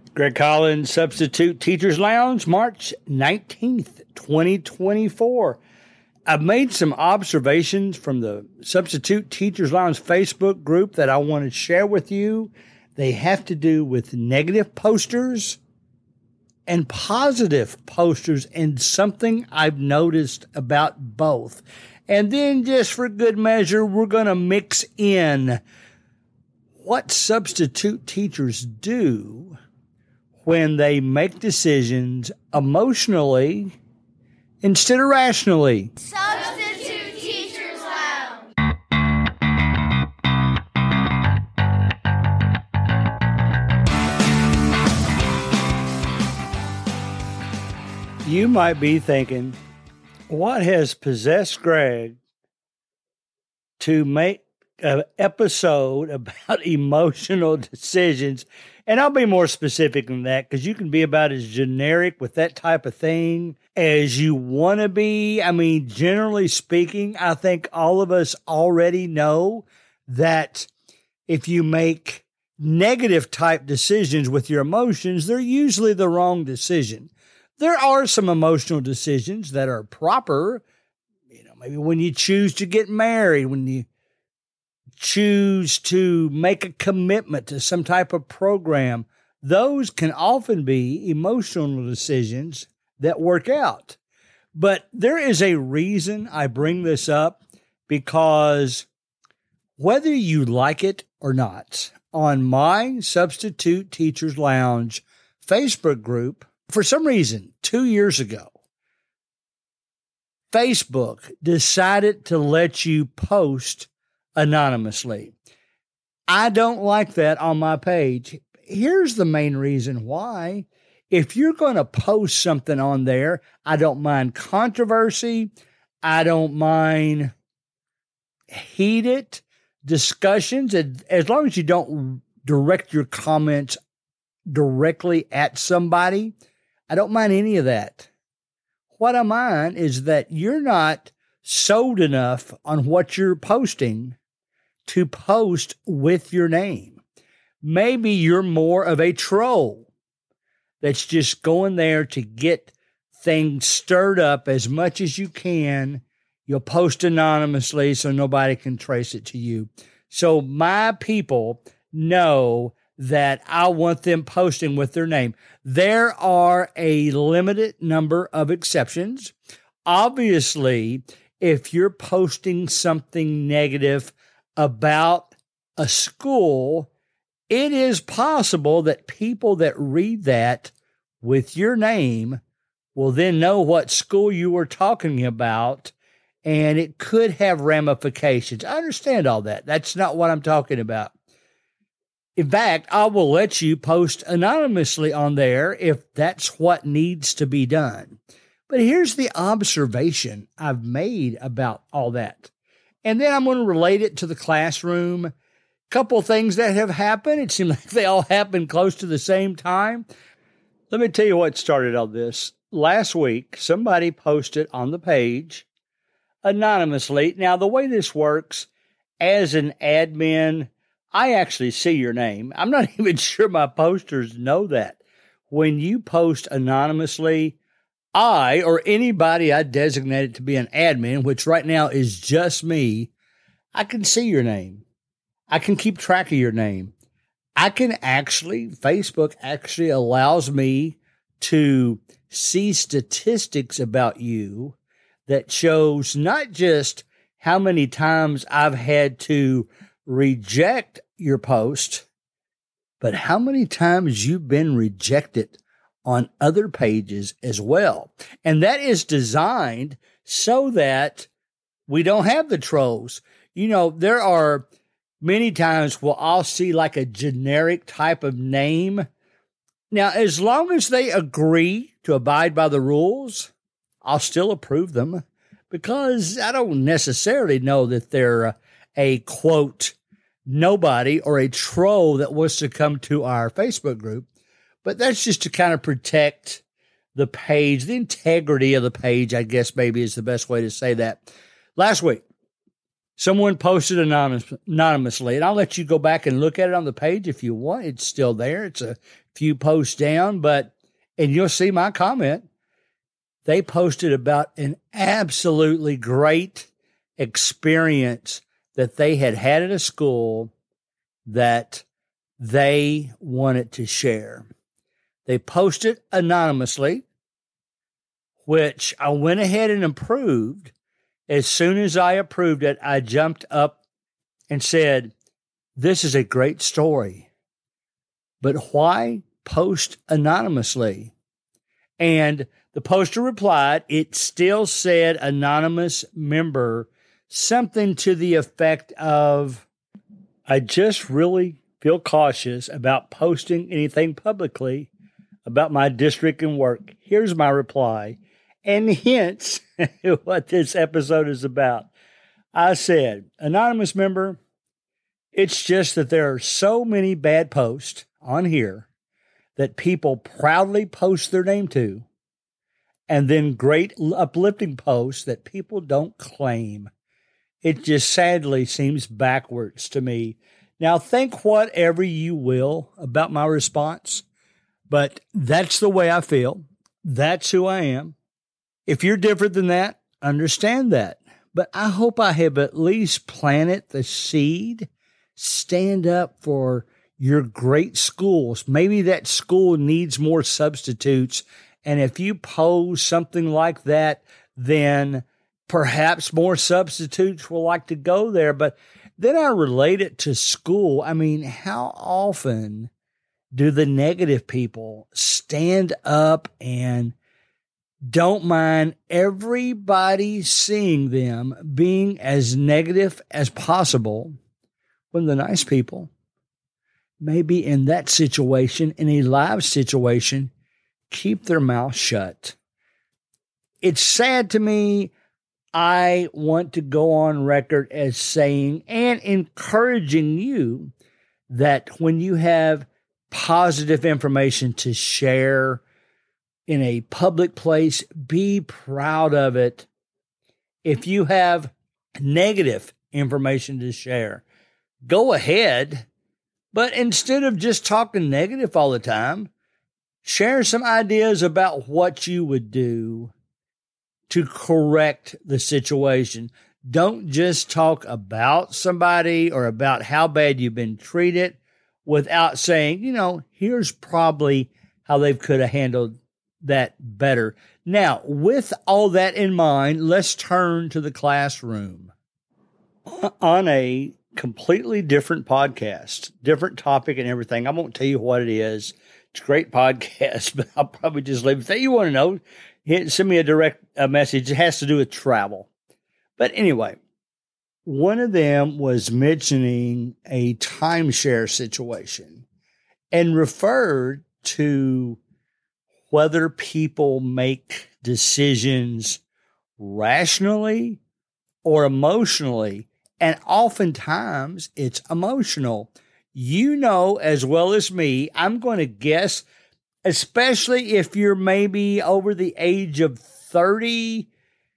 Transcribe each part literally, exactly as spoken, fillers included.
Greg Collins, Substitute Teachers Lounge, March nineteenth, twenty twenty-four. I've made some observations from the Substitute Teachers Lounge Facebook group that I want to share with you. They have to do with negative posters and positive posters, and something I've noticed about both. And then just for good measure, we're going to mix in what substitute teachers do when they make decisions emotionally instead of rationally. Substitute Teachers Lounge. You might be thinking, what has possessed Greg to make an episode about emotional decisions? And I'll be more specific than that, because you can be about as generic with that type of thing as you want to be. I mean, generally speaking, I think all of us already know that if you make negative type decisions with your emotions, they're usually the wrong decision. There are some emotional decisions that are proper. You know, maybe when you choose to get married, when you choose to make a commitment to some type of program, those can often be emotional decisions that work out. But there is a reason I bring this up, because whether you like it or not, on my Substitute Teachers Lounge Facebook group, for some reason, two years ago, Facebook decided to let you post anonymously. I don't like that on my page. Here's the main reason why. If you're going to post something on there, I don't mind controversy. I don't mind heated discussions, as long as you don't direct your comments directly at somebody. I don't mind any of that. What I mind is that you're not sold enough on what you're posting to post with your name. Maybe you're more of a troll that's just going there to get things stirred up as much as you can. You'll post anonymously so nobody can trace it to you. So my people know that I want them posting with their name. There are a limited number of exceptions. Obviously, if you're posting something negative about a school, it is possible that people that read that with your name will then know what school you were talking about, and it could have ramifications. I understand all that. That's not what I'm talking about. In fact, I will let you post anonymously on there if that's what needs to be done. But here's the observation I've made about all that. And then I'm going to relate it to the classroom. A couple things that have happened. It seems like they all happened close to the same time. Let me tell you what started all this. Last week, somebody posted on the page anonymously. Now, the way this works, as an admin, I actually see your name. I'm not even sure my posters know that. When you post anonymously, I, or anybody I designated to be an admin, which right now is just me, I can see your name. I can keep track of your name. I can actually, Facebook actually allows me to see statistics about you that shows not just how many times I've had to reject your post, but how many times you've been rejected on other pages as well. And that is designed so that we don't have the trolls. You know, there are many times where I'll see like a generic type of name. Now, as long as they agree to abide by the rules, I'll still approve them, because I don't necessarily know that they're a, quote, nobody or a troll that wants to come to our Facebook group. But that's just to kind of protect the page, the integrity of the page, I guess maybe is the best way to say that. Last week, Someone posted anonymous, anonymously, and I'll let you go back and look at it on the page if you want. It's still there. It's a few posts down, but, and you'll see my comment. They posted about an absolutely great experience that they had had at a school that they wanted to share. They posted anonymously, which I went ahead and approved. As soon as I approved it, I jumped up and said, this is a great story, but why post anonymously? And the poster replied, it still said anonymous member, something to the effect of, I just really feel cautious about posting anything publicly about my district and work. Here's my reply. And hence what this episode is about. I said, anonymous member, it's just that there are so many bad posts on here that people proudly post their name to, and then great uplifting posts that people don't claim. It just sadly seems backwards to me. Now, think whatever you will about my response, but that's the way I feel. That's who I am. If you're different than that, understand that. But I hope I have at least planted the seed. Stand up for your great schools. Maybe that school needs more substitutes. And if you pose something like that, then perhaps more substitutes will like to go there. But then I relate it to school. I mean, how often do the negative people stand up and don't mind everybody seeing them being as negative as possible when the nice people may be in that situation, in a live situation, keep their mouth shut. It's sad to me. I want to go on record as saying and encouraging you that when you have positive information to share in a public place, be proud of it. If you have negative information to share, go ahead. But instead of just talking negative all the time, share some ideas about what you would do to correct the situation. Don't just talk about somebody or about how bad you've been treated without saying, you know, here's probably how they could have handled that better. Now, with all that in mind, let's turn to the classroom. On a completely different podcast, different topic and everything. I won't tell you what it is. It's a great podcast, but I'll probably just leave it. If you want to know, hit, send me a direct a message. It has to do with travel. But anyway, one of them was mentioning a timeshare situation and referred to whether people make decisions rationally or emotionally. And oftentimes it's emotional. You know as well as me, I'm going to guess, especially if you're maybe over the age of thirty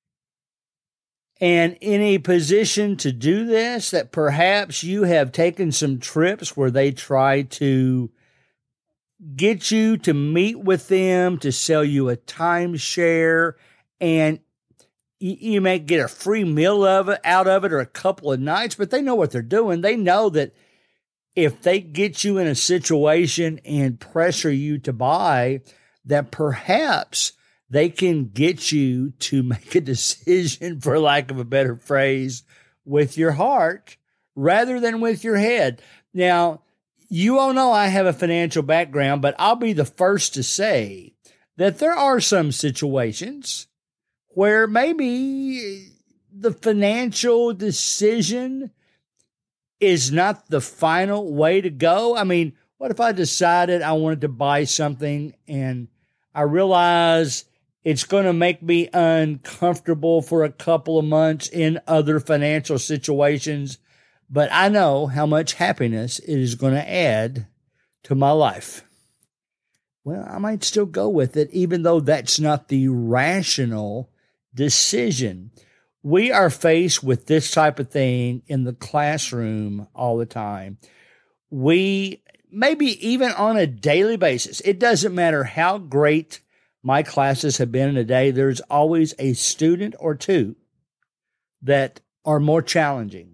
and in a position to do this, that perhaps you have taken some trips where they try to get you to meet with them to sell you a timeshare, and you, you may get a free meal of it out of it or a couple of nights, but they know what they're doing. They know that if they get you in a situation and pressure you to buy, that perhaps they can get you to make a decision, for lack of a better phrase, with your heart rather than with your head. Now, you all know I have a financial background, but I'll be the first to say that there are some situations where maybe the financial decision is not the final way to go. I mean, what if I decided I wanted to buy something and I realize it's going to make me uncomfortable for a couple of months in other financial situations, but I know how much happiness it is going to add to my life? Well, I might still go with it, even though that's not the rational decision. We are faced with this type of thing in the classroom all the time. We, maybe even on a daily basis, it doesn't matter how great my classes have been in a day, there's always a student or two that are more challenging.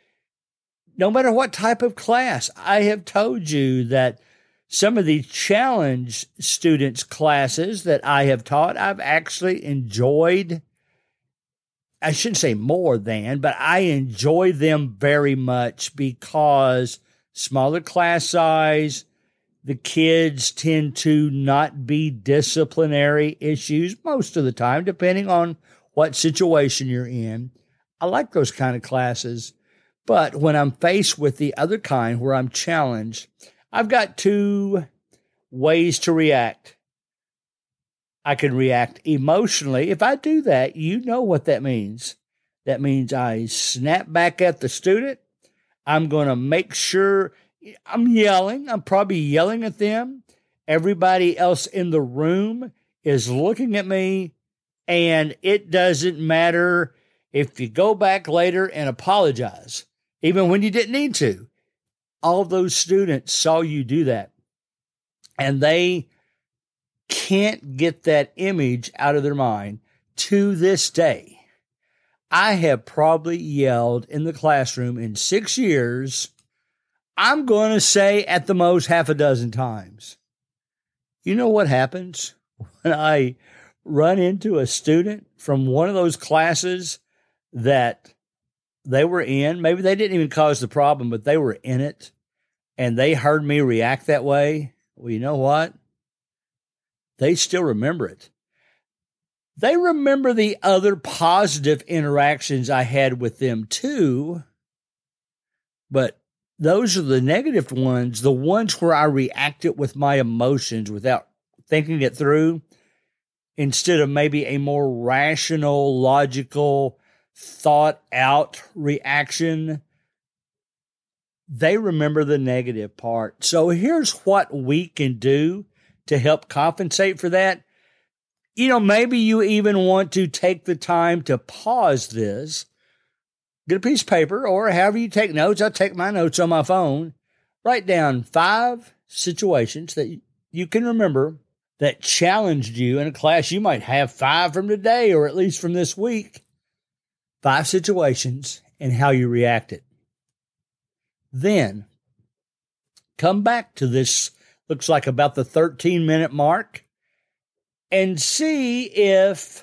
No matter what type of class, I have told you that some of the challenge students' classes that I have taught, I've actually enjoyed. I shouldn't say more than, but I enjoy them very much because smaller class size, the kids tend to not be disciplinary issues most of the time, depending on what situation you're in. I like those kind of classes. But when I'm faced with the other kind where I'm challenged, I've got two ways to react. I can react emotionally. If I do that, you know what that means. That means I snap back at the student. I'm going to make sure I'm yelling. I'm probably yelling at them. Everybody else in the room is looking at me, and it doesn't matter if you go back later and apologize, even when you didn't need to. All those students saw you do that, and they can't get that image out of their mind to this day. I have probably yelled in the classroom in six years, I'm going to say at the most half a dozen times. You know what happens when I run into a student from one of those classes that they were in? Maybe they didn't even cause the problem, but they were in it, and they heard me react that way. Well, you know what? They still remember it. They remember the other positive interactions I had with them too, but those are the negative ones, the ones where I reacted with my emotions without thinking it through, instead of maybe a more rational, logical, thought-out reaction. They remember the negative part. So here's what we can do to help compensate for that. You know, maybe you even want to take the time to pause this, get a piece of paper, or however you take notes. I'll take my notes on my phone. Write down five situations that you can remember that challenged you in a class. You might have five from today, or at least from this week. Five situations and how you reacted. Then come back to this, looks like about the thirteen minute mark, and see if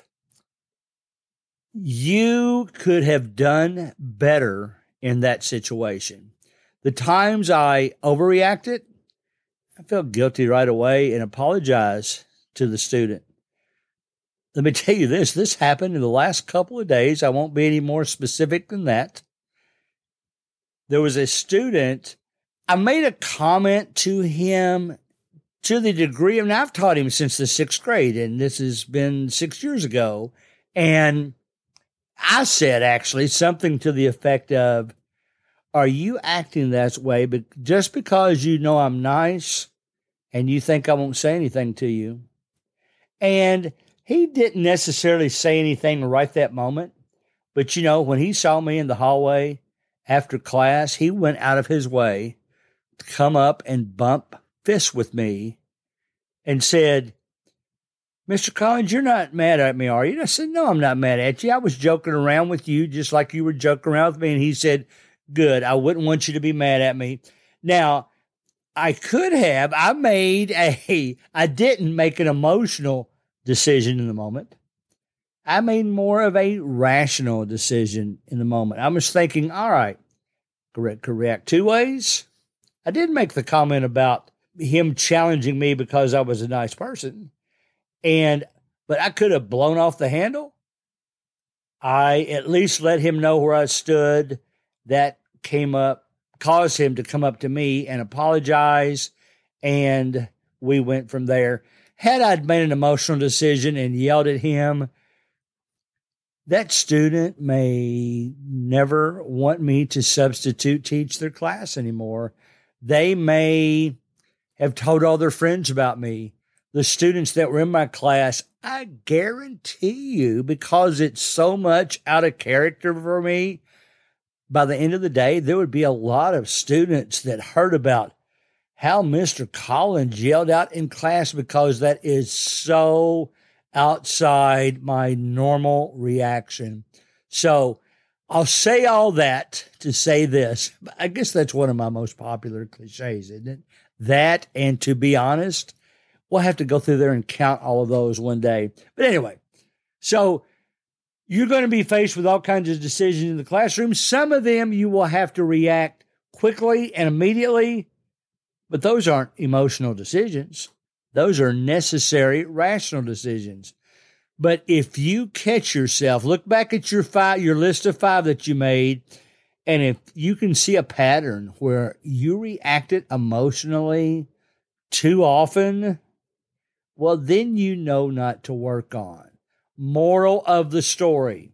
you could have done better in that situation. The times I overreacted, I felt guilty right away and apologized to the student. Let me tell you this, this happened in the last couple of days. I won't be any more specific than that. There was a student, I made a comment to him to the degree, and I've taught him since the sixth grade, and this has been six years ago. And I said actually something to the effect of, are you acting that way but just because you know I'm nice and you think I won't say anything to you? And he didn't necessarily say anything right that moment, but you know, when he saw me in the hallway after class, he went out of his way to come up and bump fists with me and said, Mister Collins, you're not mad at me, are you? And I said, no, I'm not mad at you. I was joking around with you just like you were joking around with me. And he said, good, I wouldn't want you to be mad at me. Now, I could have, I made a, I didn't make an emotional decision in the moment. I made more of a rational decision in the moment. I was thinking, all right, correct, correct. Two ways. I did make the comment about him challenging me because I was a nice person. And, but I could have blown off the handle. I at least let him know where I stood. That came up, caused him to come up to me and apologize. And we went from there. Had I made an emotional decision and yelled at him, that student may never want me to substitute teach their class anymore. They may have told all their friends about me. the students that were in my class, I guarantee you, because it's so much out of character for me, by the end of the day, there would be a lot of students that heard about how Mister Collins yelled out in class, because that is so outside my normal reaction. So I'll say all that to say this. I guess that's one of my most popular cliches, isn't it? That, and to be honest, we'll have to go through there and count all of those one day. But anyway, so you're going to be faced with all kinds of decisions in the classroom. Some of them you will have to react quickly and immediately, but those aren't emotional decisions. Those are necessary, rational decisions. But if you catch yourself, look back at your five, your list of five that you made, and if you can see a pattern where you reacted emotionally too often, well, then you know not to work on. Moral of the story: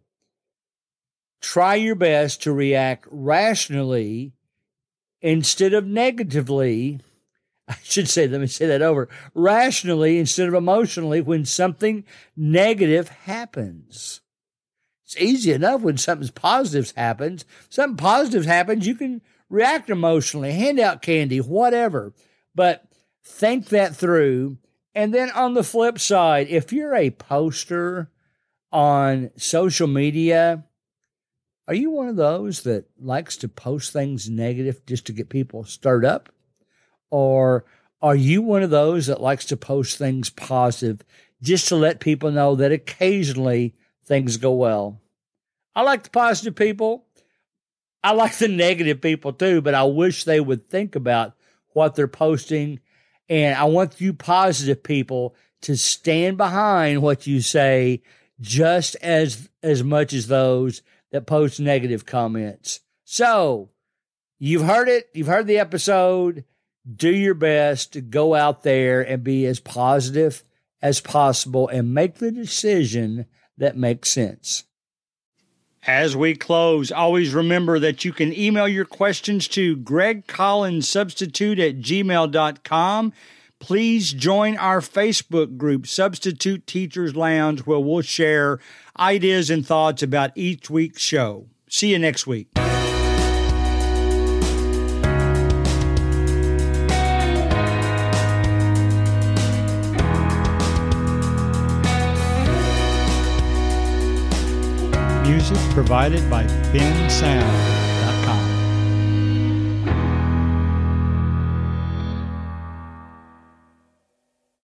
try your best to react rationally instead of negatively. I should say, let me say that over. Rationally instead of emotionally when something negative happens. It's easy enough when something positive happens. Something positive happens, you can react emotionally, hand out candy, whatever. But think that through. And then on the flip side, if you're a poster on social media, are you one of those that likes to post things negative just to get people stirred up? Or are you one of those that likes to post things positive just to let people know that occasionally things go well? I like the positive people. I like the negative people too, but I wish they would think about what they're posting. And I want you positive people to stand behind what you say just as, as much as those that post negative comments. So you've heard it. You've heard the episode. Do your best to go out there and be as positive as possible and make the decision that makes sense. As we close, always remember that you can email your questions to greg collins substitute at gmail dot com. Please join our Facebook group, Substitute Teachers Lounge, where we'll share ideas and thoughts about each week's show. See you next week. Music provided by Ben Sound.